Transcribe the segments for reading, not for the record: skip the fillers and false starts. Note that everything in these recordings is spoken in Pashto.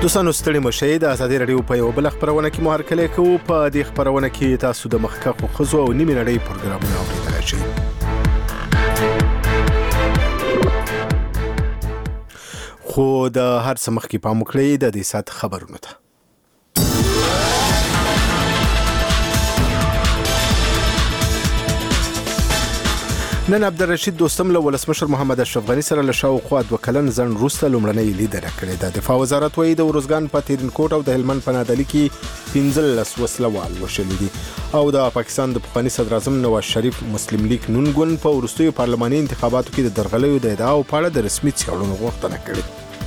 دوستانو ستړي مشئ د ازادي رادیو په یو بل خبرونه کې مو هرکلی کوو. په دې خبرونه کې تاسو د مخکښو ښځو او نیمې نړۍ پروګرامونه اورېدلی شئ. خو د هر څه مخکې پام وکړئ د دې ساعت خبرونو ته. نن عبدالرشید دوستم له ولسمشر محمد اشرف غني سره له شاوخوا 2 کلن ځنډ وروسته لومړنۍ لیدنه کړې ده. دفاع وزارت وایي د ارزګان په تیرینکوټ او د هلمند په نادعلي کې 15 وسلوال وشلي دي او د پاکستان د پخواني صدر اعظم نواز شریف مسلم لیگ نون ګوند په وروستیو پارلماني انتخاباتو کې د درغلیو د ادعاو په اړه د رسمي څېړنو غوښتنه کړې.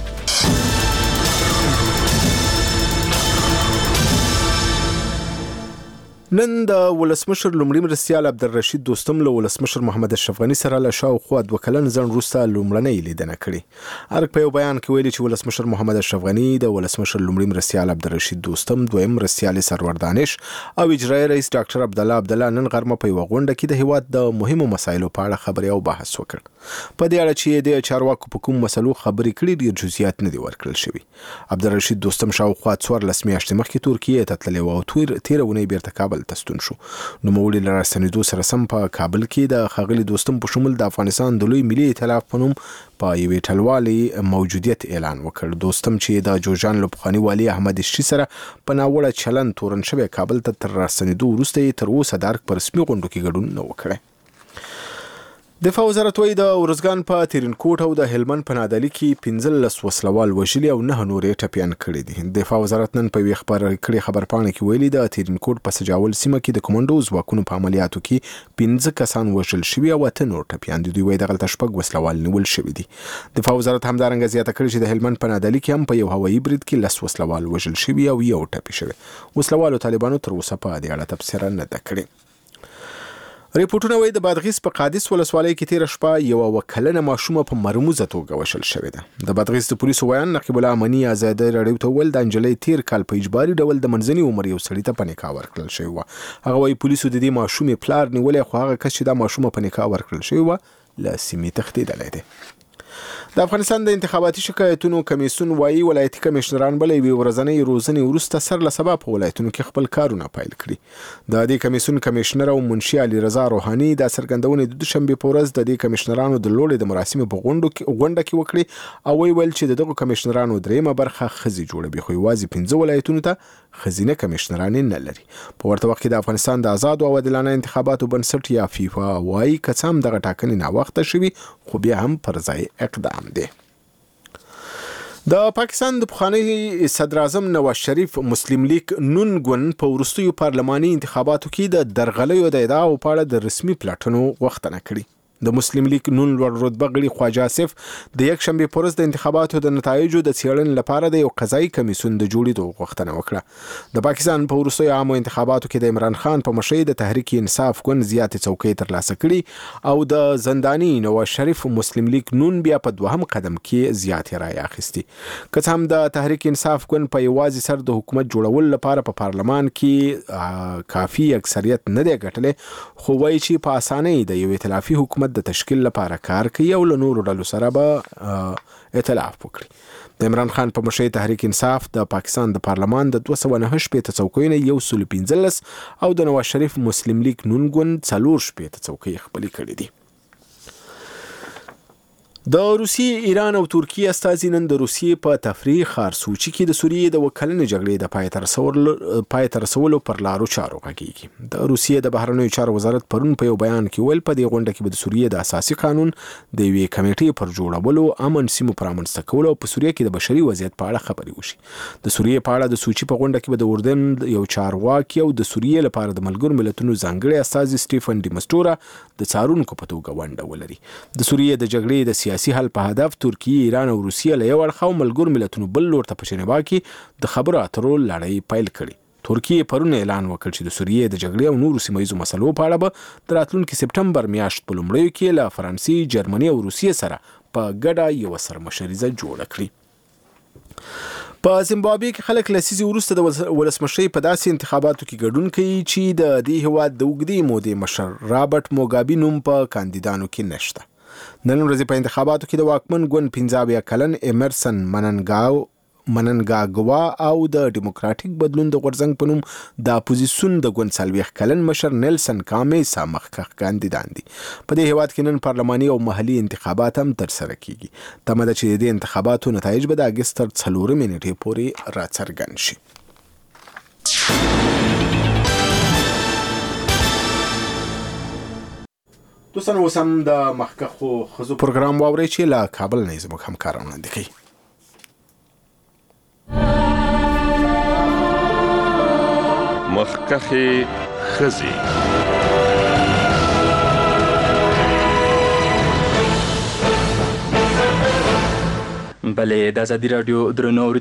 نن د ولسمشر لومړي مرستیال عبدالرشید دوستم له ولسمشر محمد اشرف غني سره له شاوخوا 2 کلن ځنډ وروسته لومړنۍ لیدنه کړې. ارګ په یو بیان کې ویلي چې ولسمشر محمد اشرف غني د ولسمشر لومړي مرستیال عبدالرشید دوستم، دویم مرستیال سرور دانش او اجرایي رئیس ډاکټر عبدالله نن غرمه په یو غونډه کې د هیواد د مهمو مسایلو په اړه خبرې او بحث وکړ. په دې اړه چې د چارواکو په کوم مسلو خبرې کړې ډېر جزئیات نه دي ورکړل شوي. عبدالرشید دوستم شاوخوا 14 میاشتې مخکې ترکیې ته تللی و او تېره اونۍ بیرته کابل ته ستون شو. نوموړي له راستنېدو سره سم په کابل کې د ښاغلي دوستم په شمول د افغانستان د لوی ملي ائتلاف په نوم په یوې ټلوالې موجودیت اعلان وکړ. دوستم چې د جوړجان له پخواني والي احمد اشري سره په ناوړه چلند تورن شوی کابل ته تر راستنېدو وروسته یې تر اوسه د ارګ په رسمي غونډو کې ګډون نه وکړی. دفاع وزارت وایي د ارزګان په تیرینکوټ او د هلمند په نادعلي کې 15 وسلوال وژلي او 9 نور یې ټپیان کړي دي. دفاع وزارت نن په یوې خبرپاڼه کې ویلي د تیرینکوټ په سجاول سیمه کې د کمانډو ځواکونو په عملیاتو کې 15 کسان وژل شوي او 8 نور ټپیان دي. دوی وایي دغلته 6 وسلوال نیول شوي دي. دفاع وزارت همدارنګه زیاته کړې چې د هلمند په نادعلي کې هم په یو هوایي برید کې 10 وسلوال وژل شوي او یو ټپي شوی. وسلوالو طالبانو تر اوسه په دې اړه تبصره نه ده کړې. ریپورټونه وایي د بادغیس په قادس ولسوالۍ کې تېره شپه یوه 2 کلنه ماشومه په مرموزه توګه وشل شوې ده. د بادغیس د پولیسو ویان نقیب الله امني ازادي راډیو ته وویل د نجلۍ تېر کال په اجباري ډول د منځني عمر یو سړي ته په نکاح ورکړل شوې وه. هغه وایي پولیسو د دې ماشومې پلار نیولی خو هغه کس چې دا ماشومه په نکاح ورکړل شوې وه له سیمې تښتېدلی دی. د افغانستان د انتخاباتي شکایتونو کمیسیون وایي ولایتي کمشنران بل یوې ورځنۍ روزنې وروسته سر له سبا په ولایتونو کې خپل کارونه پیل کړي. د دې کمیسیون کمشنر او منشي علي رضا روحاني دا څرګندونې د دوشنبې په ورځ د دې کمشنرانو د لوړې د مراسمو په غونډه کې وکړي او ویل چې دغه کمشنرانو دریمه برخه ښځې جوړوي خو یوازې 15 ولایتونو ته ښځینه کمشنران نه لري. په ورته وخت کې د افغانستان د آزادو او عادلانه انتخاباتو بنسټ یا فیفا وایي که څه هم دغه ټاکنې ناوخته شوي خو بیا هم پر ځای اقدام دی. د پاکستان د پخواني صدر اعظم نواز شریف مسلم لیگ نون ګوند په وروستیو پارلماني انتخاباتو کې د درغلیو د ادعاو په اړه د رسمي پلاټونو غوښتنه کړې. د مسلم لیگ نون لوړ رتبه غړي خواجه آصف د یکشنبې په ورځ د انتخاباتو د نتایجو د څېړنې لپاره د یو قضایي کمیسیون د جوړېدو غوښتنه وکړه. د پاکستان په وروستیو عامو انتخاباتو کې د عمران خان په مشرۍ د تحریک انصاف ګوند زیاتې څوکۍ ترلاسه کړي او د زنداني نواز شریف مسلم لیگ نون بیا په 2م قدم کې زیاتې رایې اخیستي. که څه هم د تحریک انصاف ګوند په یوازې سر د حکومت جوړولو لپاره په پارلمان کې کافي اکثریت نه دی ګټلی خو وایي چې په اسانۍ د یو ائتلافي حکومت د تشکیل لپاره کار کوي او له نورو ډلو سره به ائتلاف وکړي. د عمران خان په مشرۍ تحریک انصاف د پاکستان د پارلمان د 209 څوکیو نه 115 او د نواز شریف مسلم لیگ نون ګوند 4 څوکۍ خپلې کړې دي. د روسیې، ایران او ترکیې استازي نن د روسیې په تفریح ښار سوچي کې د سوریې د 2 کلنې جګړې د پای ته رسولو پر لارو چارو غږیږي. د روسیې د بهرنیو چارو وزارت پرون په یو بیان کې ویل په دې غونډه کې به د سوریې د اساسي قانون د یوې کمیټې پر جوړولو، امن سیمو پر رامنځته کولو او په سوریې کې د بشري وضعیت په اړه خبرې وشي. د سوریې په اړه د سوچي په غونډه کې به د اردن یو چارواکي او د سوریې لپاره د ملګرو ملتونو ځانګړي استازي سټیفن ډیمسټورا د څارونکو په توګه ونډه ولري. د سوریې د جګړې د سیاسي حل په هدف ترکیې، ایران او روسیې له یو اړخه او ملګرو ملتونو بل لور ته په ژنیوا کې د خبرو اترو لړۍ پیل کړي. ترکیې پرون اعلان وکړ چې د سوریې د جګړې او نورو سیمهییزو مسلو په اړه به د راتلونکي سپټمبر میاشت په لومړیو کې له فرانسې، جرمني او روسیې سره په ګډه یوه سرمشریزه جوړه کړي. په زیمبابوې کې خلک لسیزې وروسته د ولسمشرۍ په داسې انتخاباتو کې ګډون کوي چې د دې هېواد د اوږدې مودې مشر رابرټ موګابي نوم په کاندیدانو کې نشته. نن ورځې په انتخاباتو کې د واکمن ګوند 15 کلن ایمرسن مننګاو مننګاګوا او د ډیموکراتیک بدلون د غورځنګ په نوم د اپوزیسیون د ګوند 40 کلن مشر نیلسن کامیسا مخکښ کاندیدان دي. په دې هیواد کې نن پارلماني او محلي انتخابات هم ترسره کیږي. تمه ده چې د انتخاباتو نتایج به د اګست تر 4 نیټې پورې راڅرګند شي. دوستان اوس هم د مخکښو ښځو پروګرام واورئ چې له کابل نه زموږ همکاران وړاندې کوي. مخکښې ښځې. بله د ازادي راډیو درنو